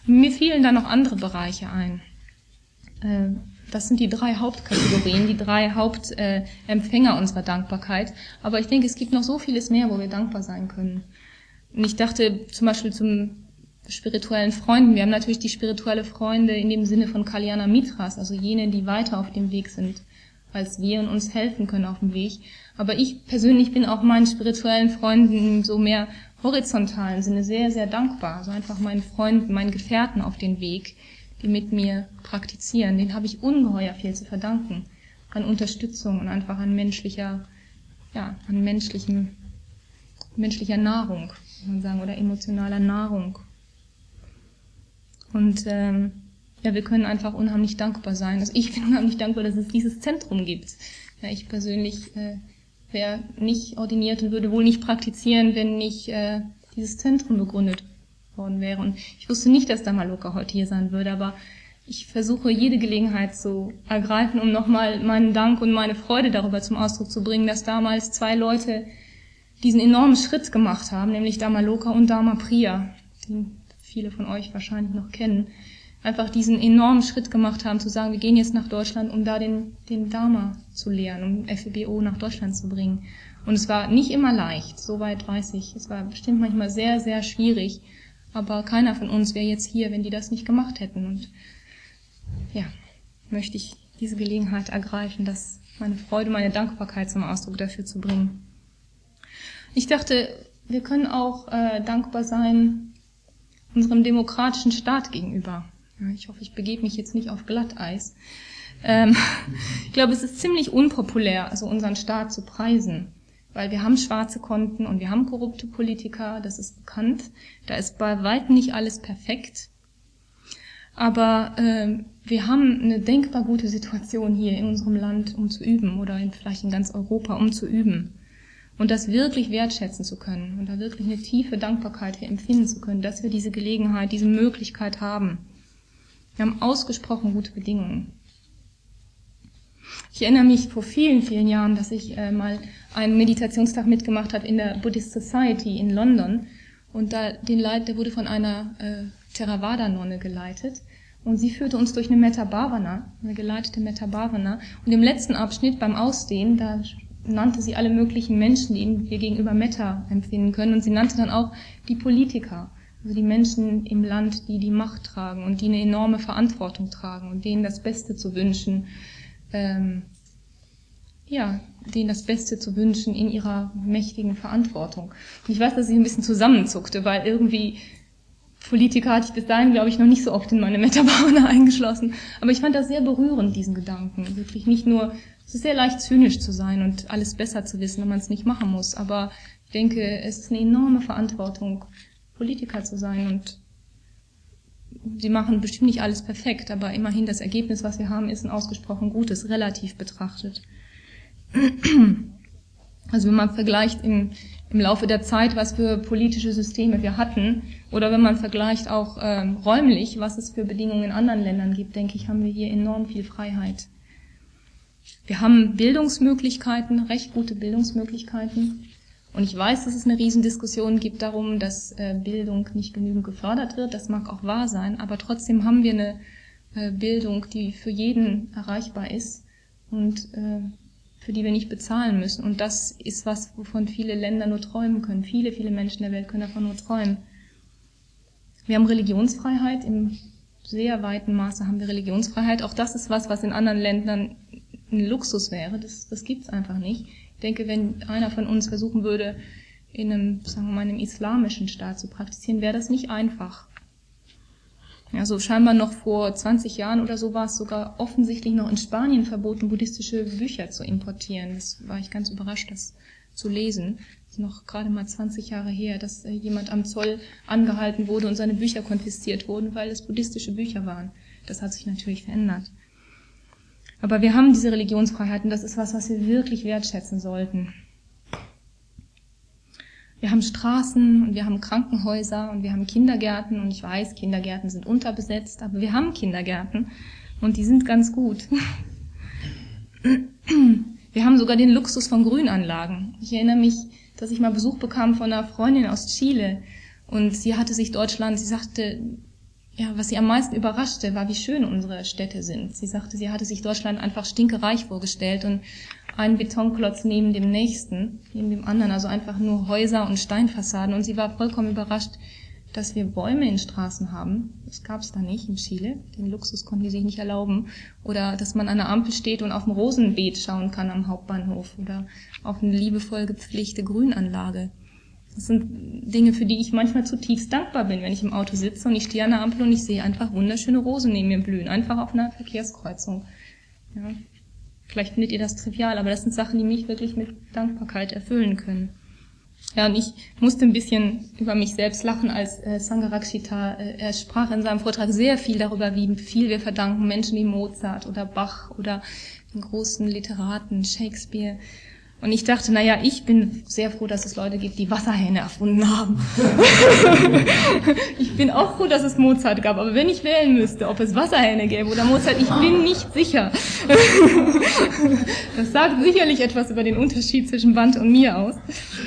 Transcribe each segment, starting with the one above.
Mir fielen da noch andere Bereiche ein. Das sind die 3 Hauptkategorien, die 3 Hauptempfänger unserer Dankbarkeit. Aber ich denke, es gibt noch so vieles mehr, wo wir dankbar sein können. Und ich dachte zum Beispiel zum spirituellen Freunden. Wir haben natürlich die spirituelle Freunde in dem Sinne von Kalyana Mitras, also jene, die weiter auf dem Weg sind als wir und uns helfen können auf dem Weg. Aber ich persönlich bin auch meinen spirituellen Freunden in so mehr horizontalen Sinne sehr, sehr dankbar. Also einfach meinen Freunden, meinen Gefährten auf den Weg, die mit mir praktizieren. Denen habe ich ungeheuer viel zu verdanken. An Unterstützung und einfach an menschlicher Nahrung, kann man sagen, oder emotionaler Nahrung. Und wir können einfach unheimlich dankbar sein. Also ich bin unheimlich dankbar, dass es dieses Zentrum gibt. Ja, ich persönlich wäre nicht ordiniert und würde wohl nicht praktizieren, wenn nicht dieses Zentrum begründet worden wäre. Und ich wusste nicht, dass Dhammaloka heute hier sein würde, aber ich versuche jede Gelegenheit zu ergreifen, um nochmal meinen Dank und meine Freude darüber zum Ausdruck zu bringen, dass damals 2 Leute diesen enormen Schritt gemacht haben, nämlich Dhammaloka und Dharma Priya, die viele von euch wahrscheinlich noch kennen, einfach diesen enormen Schritt gemacht haben, zu sagen, wir gehen jetzt nach Deutschland, um da den Dharma zu lehren, um FEBO nach Deutschland zu bringen. Und es war nicht immer leicht, soweit weiß ich. Es war bestimmt manchmal sehr, sehr schwierig, aber keiner von uns wäre jetzt hier, wenn die das nicht gemacht hätten. Und ja, möchte ich diese Gelegenheit ergreifen, das meine Freude, meine Dankbarkeit zum Ausdruck dafür zu bringen. Ich dachte, wir können auch dankbar sein unserem demokratischen Staat gegenüber. Ja, ich hoffe, ich begebe mich jetzt nicht auf Glatteis. Ich glaube, es ist ziemlich unpopulär, also unseren Staat zu preisen, weil wir haben schwarze Konten und wir haben korrupte Politiker, das ist bekannt. Da ist bei weitem nicht alles perfekt. Aber wir haben eine denkbar gute Situation hier in unserem Land, um zu üben, oder vielleicht in ganz Europa, um zu üben. Und das wirklich wertschätzen zu können und da wirklich eine tiefe Dankbarkeit für empfinden zu können, dass wir diese Gelegenheit, diese Möglichkeit haben. Wir haben ausgesprochen gute Bedingungen. Ich erinnere mich vor vielen, vielen Jahren, dass ich mal einen Meditationstag mitgemacht habe in der Buddhist Society in London. Und der wurde von einer Theravada-Nonne geleitet. Und sie führte uns durch eine Metta Bhavana, eine geleitete Metta Bhavana. Und im letzten Abschnitt beim Ausdehnen, da nannte sie alle möglichen Menschen, die wir gegenüber Metta empfinden können. Und sie nannte dann auch die Politiker, also die Menschen im Land, die die Macht tragen und die eine enorme Verantwortung tragen und denen das Beste zu wünschen, denen das Beste zu wünschen in ihrer mächtigen Verantwortung. Und ich weiß, dass ich ein bisschen zusammenzuckte, weil irgendwie Politiker hatte ich bis dahin, glaube ich, noch nicht so oft in meine Metta Bhavana eingeschlossen. Aber ich fand das sehr berührend, diesen Gedanken. Wirklich nicht nur, es ist sehr leicht zynisch zu sein und alles besser zu wissen, wenn man es nicht machen muss. Aber ich denke, es ist eine enorme Verantwortung, Politiker zu sein. Und sie machen bestimmt nicht alles perfekt, aber immerhin das Ergebnis, was wir haben, ist ein ausgesprochen gutes, relativ betrachtet. Also wenn man vergleicht im Laufe der Zeit, was für politische Systeme wir hatten, oder wenn man vergleicht auch räumlich, was es für Bedingungen in anderen Ländern gibt, denke ich, haben wir hier enorm viel Freiheit. Wir haben Bildungsmöglichkeiten, recht gute Bildungsmöglichkeiten. Und ich weiß, dass es eine Riesendiskussion gibt darum, dass Bildung nicht genügend gefördert wird. Das mag auch wahr sein, aber trotzdem haben wir eine Bildung, die für jeden erreichbar ist und für die wir nicht bezahlen müssen. Und das ist was, wovon viele Länder nur träumen können. Viele, viele Menschen der Welt können davon nur träumen. Wir haben Religionsfreiheit, im sehr weiten Maße haben wir Religionsfreiheit. Auch das ist was in anderen Ländern ein Luxus wäre. Das gibt's einfach nicht. Ich denke, wenn einer von uns versuchen würde, in einem, sagen wir mal, einem islamischen Staat zu praktizieren, wäre das nicht einfach. Also scheinbar noch vor 20 Jahren oder so war es sogar offensichtlich noch in Spanien verboten, buddhistische Bücher zu importieren. Das war ich ganz überrascht, das zu lesen. Das ist noch gerade mal 20 Jahre her, dass jemand am Zoll angehalten wurde und seine Bücher konfisziert wurden, weil es buddhistische Bücher waren. Das hat sich natürlich verändert. Aber wir haben diese Religionsfreiheit und das ist was wir wirklich wertschätzen sollten. Wir haben Straßen und wir haben Krankenhäuser und wir haben Kindergärten und ich weiß, Kindergärten sind unterbesetzt, aber wir haben Kindergärten und die sind ganz gut. Wir haben sogar den Luxus von Grünanlagen. Ich erinnere mich, dass ich mal Besuch bekam von einer Freundin aus Chile und sie sagte, was sie am meisten überraschte, war, wie schön unsere Städte sind. Sie sagte, sie hatte sich Deutschland einfach stinkereich vorgestellt und einen Betonklotz neben dem nächsten, neben dem anderen, also einfach nur Häuser und Steinfassaden. Und sie war vollkommen überrascht, dass wir Bäume in Straßen haben. Das gab es da nicht in Chile. Den Luxus konnten die sich nicht erlauben. Oder dass man an der Ampel steht und auf ein Rosenbeet schauen kann am Hauptbahnhof oder auf eine liebevoll gepflegte Grünanlage. Das sind Dinge, für die ich manchmal zutiefst dankbar bin, wenn ich im Auto sitze und ich stehe an der Ampel und ich sehe einfach wunderschöne Rosen neben mir blühen, einfach auf einer Verkehrskreuzung. Ja. Vielleicht findet ihr das trivial, aber das sind Sachen, die mich wirklich mit Dankbarkeit erfüllen können. Ja, und ich musste ein bisschen über mich selbst lachen, als Sangharakshita, er sprach in seinem Vortrag sehr viel darüber, wie viel wir verdanken Menschen wie Mozart oder Bach oder den großen Literaten Shakespeare. Und ich dachte, ich bin sehr froh, dass es Leute gibt, die Wasserhähne erfunden haben. Ich bin auch froh, dass es Mozart gab, aber wenn ich wählen müsste, ob es Wasserhähne gäbe oder Mozart, ich bin nicht sicher. Das sagt sicherlich etwas über den Unterschied zwischen Band und mir aus.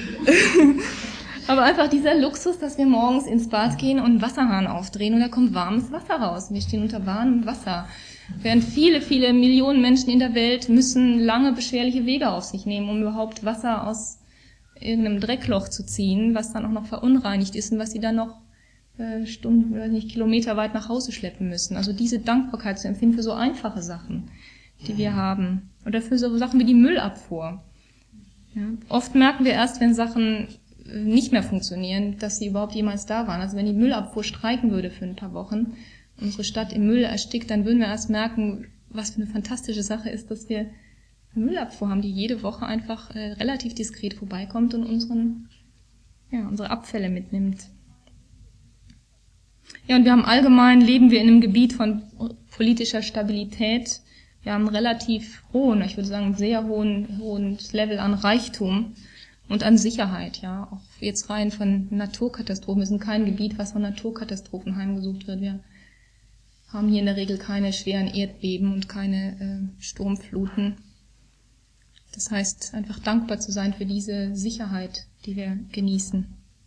Aber einfach dieser Luxus, dass wir morgens ins Bad gehen und einen Wasserhahn aufdrehen und da kommt warmes Wasser raus. Wir stehen unter warmem Wasser. Während viele, viele Millionen Menschen in der Welt müssen lange beschwerliche Wege auf sich nehmen, um überhaupt Wasser aus irgendeinem Dreckloch zu ziehen, was dann auch noch verunreinigt ist und was sie dann noch Stunden oder nicht Kilometer weit nach Hause schleppen müssen. Also diese Dankbarkeit zu empfinden für so einfache Sachen, die wir haben. Oder für so Sachen wie die Müllabfuhr. Ja. Oft merken wir erst, wenn Sachen nicht mehr funktionieren, dass sie überhaupt jemals da waren. Also wenn die Müllabfuhr streiken würde für ein paar Wochen, unsere Stadt im Müll erstickt, dann würden wir erst merken, was für eine fantastische Sache ist, dass wir eine Müllabfuhr haben, die jede Woche einfach relativ diskret vorbeikommt und unsere Abfälle mitnimmt. Ja, und wir haben allgemein, leben wir in einem Gebiet von politischer Stabilität. Wir haben einen relativ hohen, ich würde sagen sehr hohen Level an Reichtum und an Sicherheit, ja. Auch jetzt rein von Naturkatastrophen. Wir sind kein Gebiet, was von Naturkatastrophen heimgesucht wird. Wir haben hier in der Regel keine schweren Erdbeben und keine Sturmfluten. Das heißt, einfach dankbar zu sein für diese Sicherheit, die wir genießen.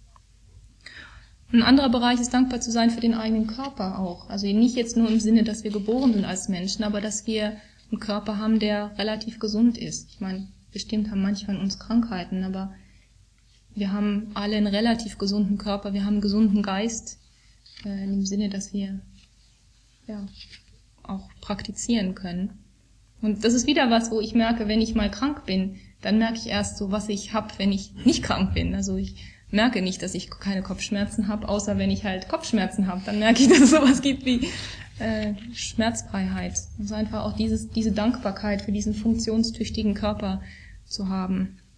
Ein anderer Bereich ist dankbar zu sein für den eigenen Körper auch. Also nicht jetzt nur im Sinne, dass wir geboren sind als Menschen, aber dass wir einen Körper haben, der relativ gesund ist. Ich meine, bestimmt haben manche von uns Krankheiten, aber wir haben alle einen relativ gesunden Körper, wir haben einen gesunden Geist, in dem Sinne, dass wir auch praktizieren können. Und das ist wieder was, wo ich merke, wenn ich mal krank bin, dann merke ich erst so, was ich habe, wenn ich nicht krank bin. Also ich merke nicht, dass ich keine Kopfschmerzen habe, außer wenn ich halt Kopfschmerzen habe. Dann merke ich, dass es sowas gibt wie Schmerzfreiheit. Also einfach auch diese Dankbarkeit für diesen funktionstüchtigen Körper zu haben.